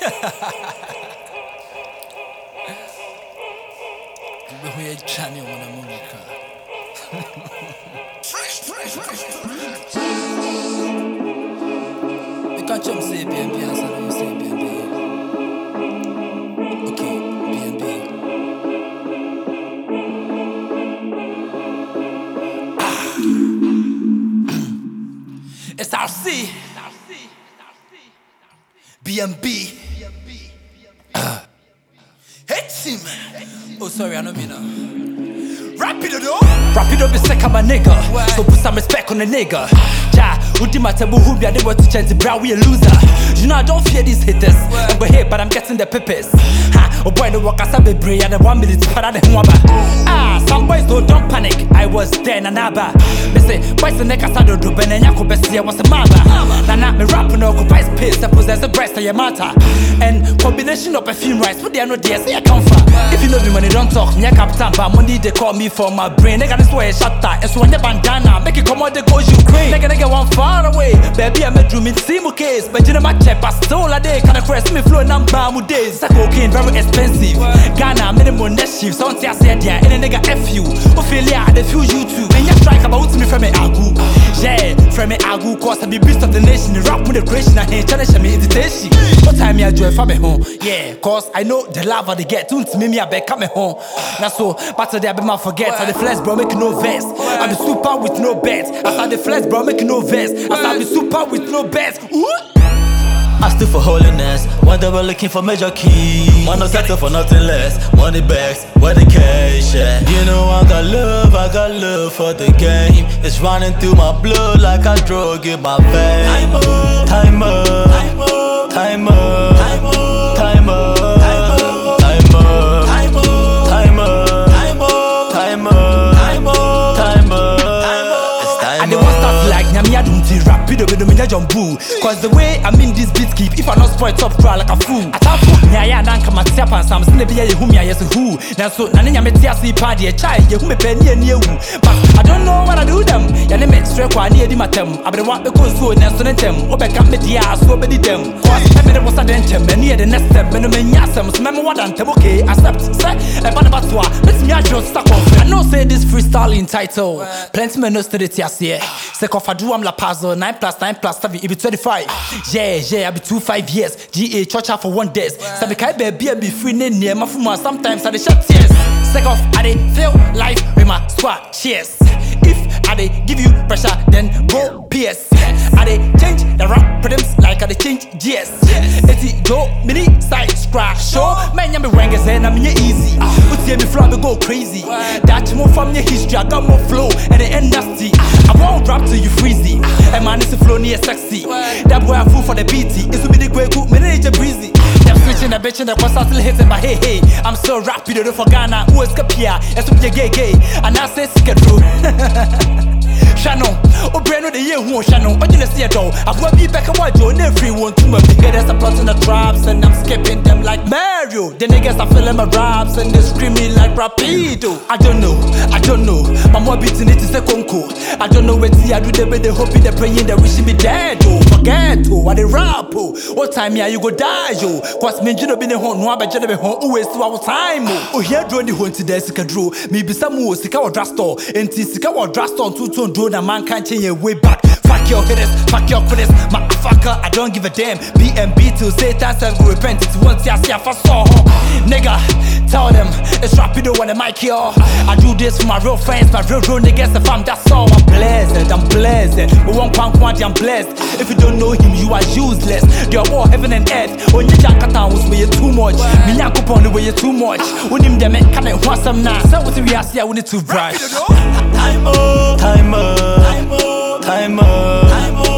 We're Johnny on a music. You can't jump say BNB and say say BNB. Okay, BNB. SRC. BNB. Hate him. Oh, sorry, I don't mean Rapido though. Rapido be sick of my nigga. So put some respect on the nigga. Ja, ultimate who be a neighbor to change the brow, we a loser. You know I don't fear these haters. I'm here, but I'm getting the peppers. Ha, oh boy, the work I said be brave and the 1 minute for that waba. Ah, some boys don't panic. I was there na naba. Me say, boys the neck I started to ben and yako best I was a mother. Nana me rap no occupy space, that possess the breast of your matter. And combination of perfume rice, but they are no dear, say I come from. If you know me money don't talk, me a captain, but money they call me for my brain. Nigga, this way a shutter, and so on your bandana, make it come out the go Ukraine. Nigga, one far away, baby, I'm a dream in Simo case. But you know my check, I stole a day, kind of press me flow number days. That cocaine very expensive. Ghana, minimum net shift, so I said, yeah, and a nigga F you. Ophelia, I feel you too. And you strike about me from me agu. Yeah, from me agu, cause I be beast of the nation. The rap with the creation, I ain't challenge me invitation. What time me I do it for me home? Yeah, cause I know the love they get. Don't me, I bet come home. Now so, but today I be my forget. I the flesh, bro, make no vest. I be super with no bets. I start the flesh, bro, make no vest. I start be super with no bets. I stood for holiness, one day we're looking for major keys. Man, no settle for nothing less. Money bags, where the cash at? You know I got love for the game. It's running through my blood like a drug in my vein. Time up, time up, time up, time up, time up, time up, time up, time up, time up, time up, time up, time up. And they won't start like Nyamia don't rapido with me jumbo. Cause the way I'm in this beat keep, if I not spoil top cry like a fool. I tap for Nyaya and come at Tap and some snibby whom I yes who. Now so Nanya Metia party a child, you whom a penny and you. But I don't know what I do them. Yan make straight one near the matem. I be what the cause so next to them. Or back up with the ass so many them. Cause every was a dentum and near the next step. And the men yasam, remember what I'm okay. Accept, say, a banabatwa. Let's me just stuck off. I know say this freestyling title. Plenty men know to the TSC. Sek of a duam la puzzle 9+9+7, it be 25. Yeah, I be 2-5 years. GA church for 1 day. So me kai baby be free near my fuma. Sometimes I dey shed tears. Sek of I dey feel life with my squad. Cheers. If I dey give you pressure, then go PS. I dey change the rap rhythms like I dey change GS. It's go mini side scratch show. Man, you be wangers and I'm easy. Put me flow, me go crazy. That more from your history, I got more flow and the end nasty. I won't rap till you freezy. And man, it's a flow near sexy. That boy I'm full for the BT. It's to be the great cook, me need breezy. Them switching the bitch and the cross still hitting my hey. I'm so rapido for Ghana. Who is Capia? It's to be gay. And I say sick through. Shannon, oh Breno the year who Shannon, but you see it all. I will be back and watch you, every one to my big head as a plot in the traps, and I'm skipping them like Mario. The niggas are feeling my raps and they screaming like Rapido. I don't know, my more beating it is a conco. I don't know what I do, they hoping they're praying they wish me dead. Oh, forget oh, what they rap oh. What time here you go die yo? Cause me you know been a home, no but you be home always to our time oh. Here drone the home today sika draw. Me be some more sika or drasto, and sika or drasto to do a man can't change your way back. Fuck your hitters, fuck your critics, motherfucker, I don't give a damn. BNB till Satan self go repent. It's once I see I saw nigga, tell them it's rapido when the mic here. I do this for my real friends, my real niggas. If I'm that's all, I'm blessed. But one quantity, I'm blessed. If you don't know him, you are useless. They are all heaven and earth. When you jack at was way too much. Me yanko on the way too much. When him them come and want some now. So what we are see, I want it to brush. Time up, time up, time up, time up, time up.